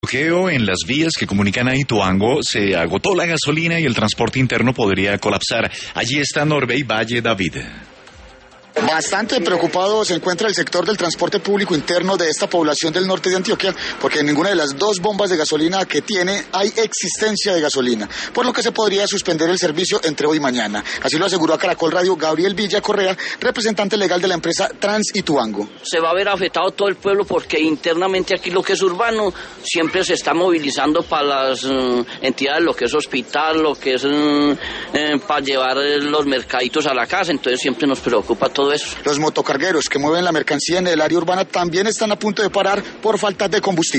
Bloqueo en las vías que comunican a Ituango, se agotó la gasolina y el transporte interno podría colapsar. Allí está Norbey Valle David. Bastante preocupado se encuentra el sector del transporte público interno de esta población del norte de Antioquia, porque en ninguna de las dos bombas de gasolina que tiene hay existencia de gasolina, por lo que se podría suspender el servicio entre hoy y mañana. Así lo aseguró a Caracol Radio Gabriel Villa Correa, representante legal de la empresa Trans Ituango. Se va a ver afectado todo el pueblo porque internamente aquí lo que es urbano siempre se está movilizando para las entidades, lo que es hospital, lo que es para llevar los mercaditos a la casa, entonces siempre nos preocupa todo eso. Los motocargueros que mueven la mercancía en el área urbana también están a punto de parar por falta de combustible.